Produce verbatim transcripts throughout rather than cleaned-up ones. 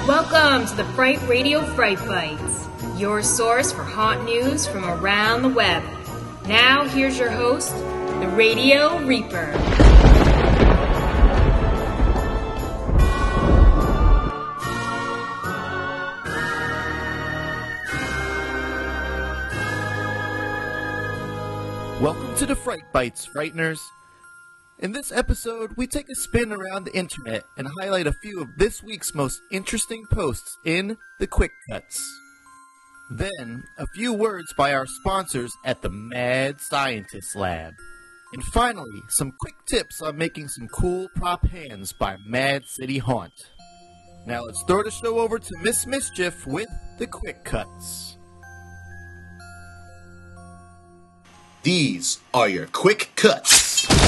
Welcome to the Fright Radio Fright Bites, your source for haunt news from around the web. Now, here's your host, the Radio Reaper. Welcome to the Fright Bites, Frighteners. In this episode, we take a spin around the internet and highlight a few of this week's most interesting posts in the Quick Cuts. Then, a few words by our sponsors at the Mad Scientist Lab. And finally, some quick tips on making some cool prop hands by Mad City Haunt. Now let's throw the show over to Miss Mischief with the Quick Cuts. These are your Quick Cuts.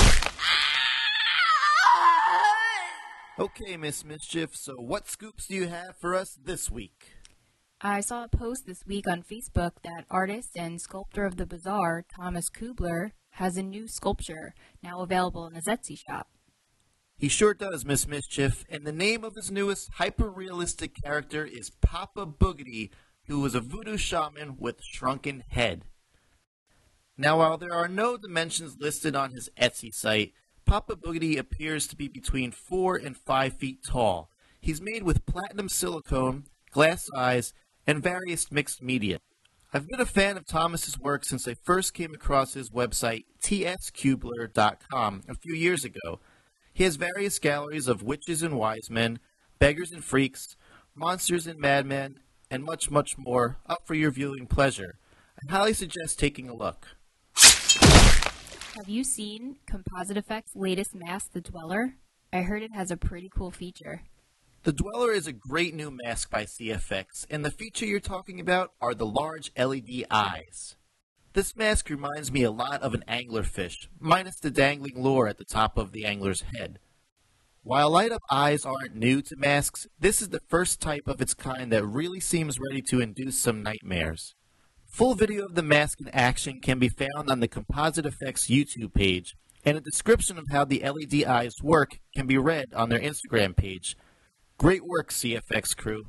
Okay, Miss Mischief, so what scoops do you have for us this week? I saw a post this week on Facebook that artist and sculptor of the bazaar, Thomas Kubler, has a new sculpture now available in the Etsy shop. He sure does, Miss Mischief, and the name of his newest hyper-realistic character is Papa Boogedy, who was a voodoo shaman with a shrunken head. Now, while there are no dimensions listed on his Etsy site, Papa Boogedy appears to be between four and five feet tall. He's made with platinum silicone, glass eyes, and various mixed media. I've been a fan of Thomas's work since I first came across his website, T S Kubler dot com, a few years ago. He has various galleries of witches and wise men, beggars and freaks, monsters and madmen, and much, much more up for your viewing pleasure. I highly suggest taking a look. Have you seen Composite Effects' latest mask, The Dweller? I heard it has a pretty cool feature. The Dweller is a great new mask by C F X, and the feature you're talking about are the large L E D eyes. This mask reminds me a lot of an anglerfish, minus the dangling lure at the top of the angler's head. While light-up eyes aren't new to masks, this is the first type of its kind that really seems ready to induce some nightmares. Full video of the mask in action can be found on the Composite Effects YouTube page, and a description of how the L E D eyes work can be read on their Instagram page. Great work, C F X crew.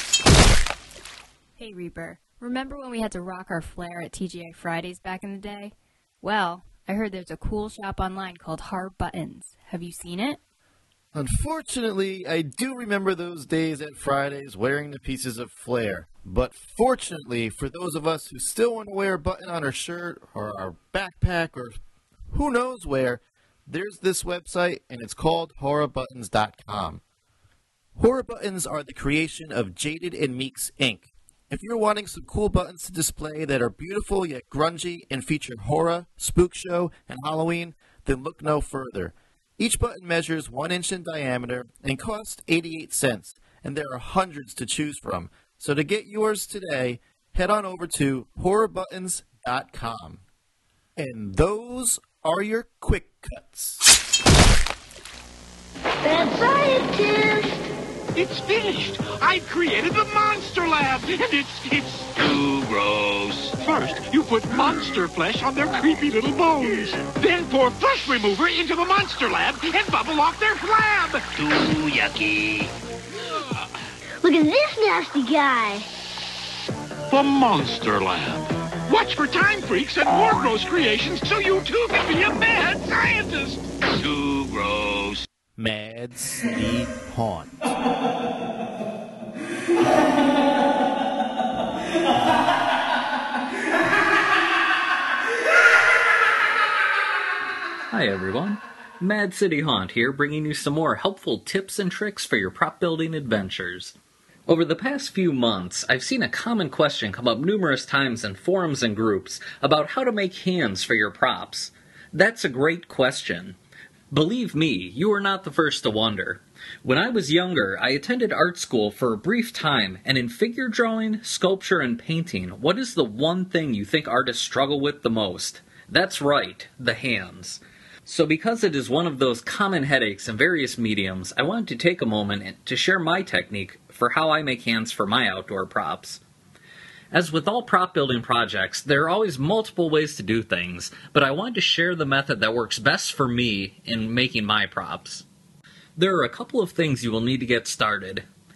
Hey Reaper, remember when we had to rock our flair at T G I Fridays back in the day? Well, I heard there's a cool shop online called Horror Buttons. Have you seen it? Unfortunately, I do remember those days at Fridays wearing the pieces of flair. But fortunately, for those of us who still want to wear a button on our shirt or our backpack or who knows where, there's this website, and it's called horror buttons dot com. Horror Buttons are the creation of Jaded and Meeks, Incorporated. If you're wanting some cool buttons to display that are beautiful yet grungy and feature horror, spook show, and Halloween, then look no further. Each button measures one inch in diameter and costs eighty-eight cents, and there are hundreds to choose from. So to get yours today, head on over to horror buttons dot com. And those are your Quick Cuts. Mad Scientist! It's finished! I've created the Monster Lab, and it's, it's too gross. First, you put monster flesh on their creepy little bones. Then pour flesh remover into the Monster Lab and bubble off their flab. Too yucky. Look at this nasty guy. The Monster Lab. Watch for time freaks and more gross creations so you too can be a mad scientist. Too gross. Mad City Haunt. Hi everyone, Mad City Haunt here, bringing you some more helpful tips and tricks for your prop building adventures. Over the past few months, I've seen a common question come up numerous times in forums and groups about how to make hands for your props. That's a great question. Believe me, you are not the first to wonder. When I was younger, I attended art school for a brief time, and in figure drawing, sculpture, and painting, what is the one thing you think artists struggle with the most? That's right, the hands. So because it is one of those common headaches in various mediums, I wanted to take a moment to share my technique for how I make hands for my outdoor props. As with all prop building projects, there are always multiple ways to do things, but I wanted to share the method that works best for me in making my props. There are a couple of things you will need to get started.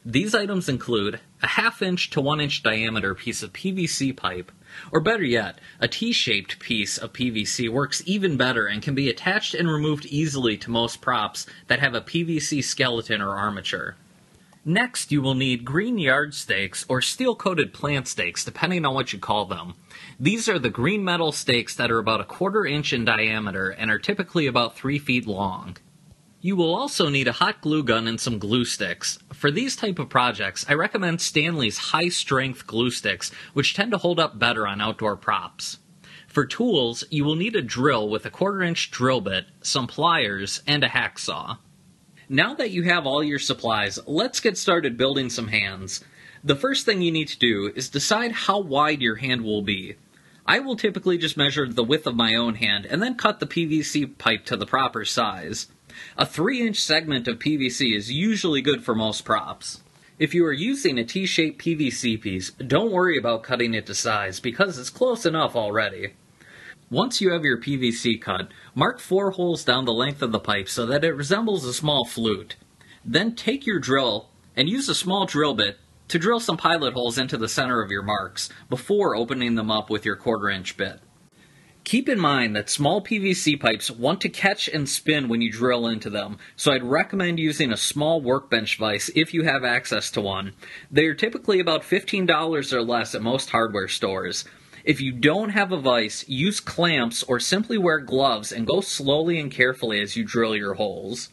These items include a half inch to one inch diameter piece of P V C pipe, or better yet, a T-shaped piece of P V C works even better and can be attached and removed easily to most props that have a P V C skeleton or armature. Next, you will need green yard stakes or steel-coated plant stakes, depending on what you call them. These are the green metal stakes that are about a quarter inch in diameter and are typically about three feet long. You will also need a hot glue gun and some glue sticks. For these type of projects, I recommend Stanley's high-strength glue sticks, which tend to hold up better on outdoor props. For tools, you will need a drill with a quarter inch drill bit, some pliers, and a hacksaw. Now that you have all your supplies, let's get started building some hands. The first thing you need to do is decide how wide your hand will be. I will typically just measure the width of my own hand and then cut the P V C pipe to the proper size. A three inch segment of P V C is usually good for most props. If you are using a T-shaped P V C piece, don't worry about cutting it to size because it's close enough already. Once you have your P V C cut, mark four holes down the length of the pipe so that it resembles a small flute. Then take your drill and use a small drill bit to drill some pilot holes into the center of your marks before opening them up with your quarter inch bit. Keep in mind that small P V C pipes want to catch and spin when you drill into them, so I'd recommend using a small workbench vise if you have access to one. They are typically about fifteen dollars or less at most hardware stores. If you don't have a vise, use clamps or simply wear gloves and go slowly and carefully as you drill your holes.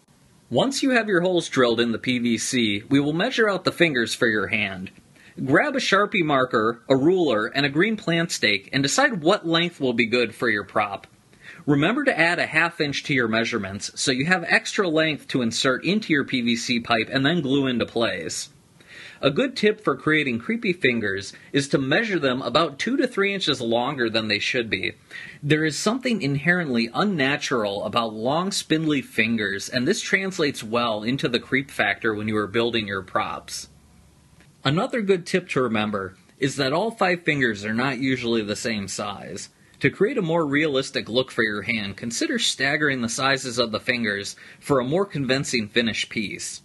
Once you have your holes drilled in the P V C, we will measure out the fingers for your hand. Grab a Sharpie marker, a ruler, and a green plant stake and decide what length will be good for your prop. Remember to add a half inch to your measurements so you have extra length to insert into your P V C pipe and then glue into place. A good tip for creating creepy fingers is to measure them about two to three inches longer than they should be. There is something inherently unnatural about long spindly fingers, and this translates well into the creep factor when you are building your props. Another good tip to remember is that all five fingers are not usually the same size. To create a more realistic look for your hand, consider staggering the sizes of the fingers for a more convincing finished piece.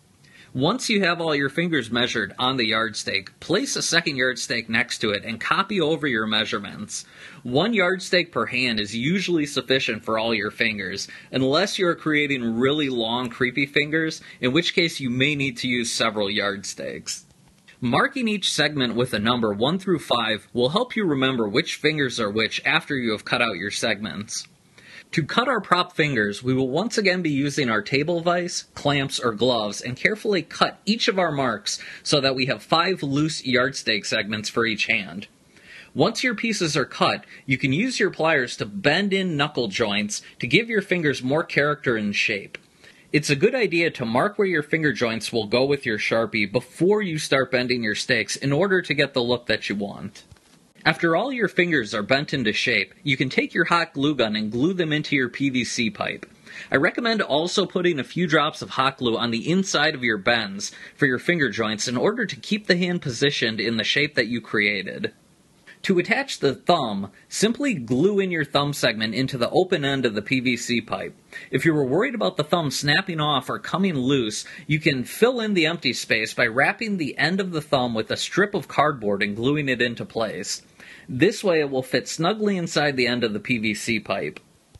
Once you have all your fingers measured on the yardstake, place a second yardstake next to it and copy over your measurements. One yardstake per hand is usually sufficient for all your fingers, unless you're creating really long, creepy fingers, in which case you may need to use several yardstakes. Marking each segment with a number one through five will help you remember which fingers are which after you have cut out your segments. To cut our prop fingers, we will once again be using our table vise, clamps, or gloves and carefully cut each of our marks so that we have five loose yardstake segments for each hand. Once your pieces are cut, you can use your pliers to bend in knuckle joints to give your fingers more character and shape. It's a good idea to mark where your finger joints will go with your Sharpie before you start bending your stakes in order to get the look that you want. After all your fingers are bent into shape, you can take your hot glue gun and glue them into your P V C pipe. I recommend also putting a few drops of hot glue on the inside of your bends for your finger joints in order to keep the hand positioned in the shape that you created. To attach the thumb, simply glue in your thumb segment into the open end of the P V C pipe. If you were worried about the thumb snapping off or coming loose, you can fill in the empty space by wrapping the end of the thumb with a strip of cardboard and gluing it into place. This way it will fit snugly inside the end of the P V C pipe.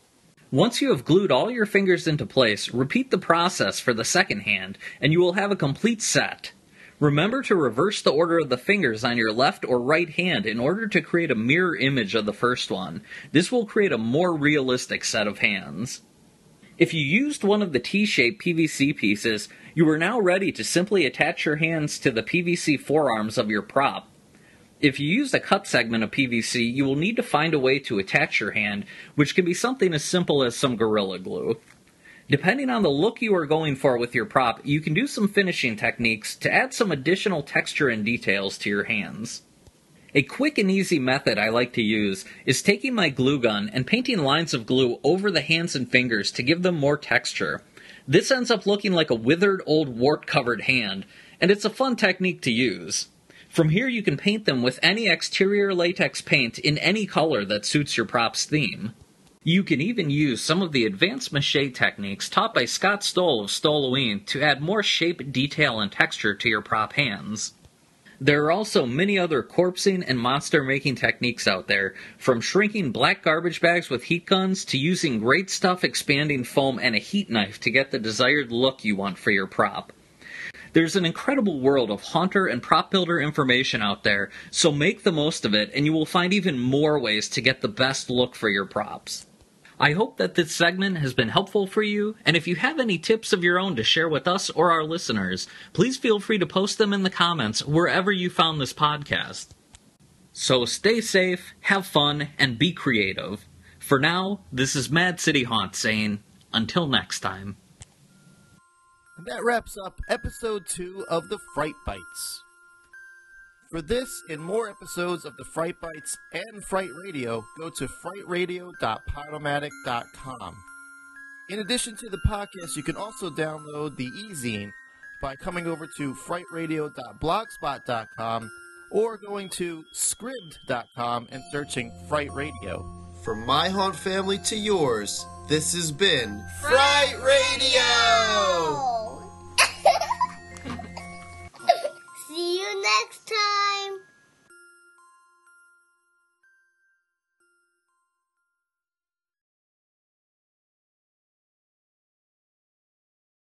Once you have glued all your fingers into place, repeat the process for the second hand, and you will have a complete set. Remember to reverse the order of the fingers on your left or right hand in order to create a mirror image of the first one. This will create a more realistic set of hands. If you used one of the T-shaped P V C pieces, you are now ready to simply attach your hands to the P V C forearms of your prop. If you use a cut segment of P V C, you will need to find a way to attach your hand, which can be something as simple as some Gorilla Glue. Depending on the look you are going for with your prop, you can do some finishing techniques to add some additional texture and details to your hands. A quick and easy method I like to use is taking my glue gun and painting lines of glue over the hands and fingers to give them more texture. This ends up looking like a withered old wart-covered hand, and it's a fun technique to use. From here you can paint them with any exterior latex paint in any color that suits your prop's theme. You can even use some of the advanced mache techniques taught by Scott Stoll of Stoloween to add more shape, detail, and texture to your prop hands. There are also many other corpsing and monster making techniques out there, from shrinking black garbage bags with heat guns to using great stuff expanding foam and a heat knife to get the desired look you want for your prop. There's an incredible world of haunter and prop builder information out there, so make the most of it and you will find even more ways to get the best look for your props. I hope that this segment has been helpful for you, and if you have any tips of your own to share with us or our listeners, please feel free to post them in the comments wherever you found this podcast. So stay safe, have fun, and be creative. For now, this is Mad City Haunt saying, until next time. And that wraps up episode two of the Fright Bites. For this and more episodes of the Fright Bites and Fright Radio, go to fright radio dot podomatic dot com. In addition to the podcast, you can also download the e-zine by coming over to fright radio dot blogspot dot com or going to scribd dot com and searching Fright Radio. From my haunt family to yours, this has been Fright Radio!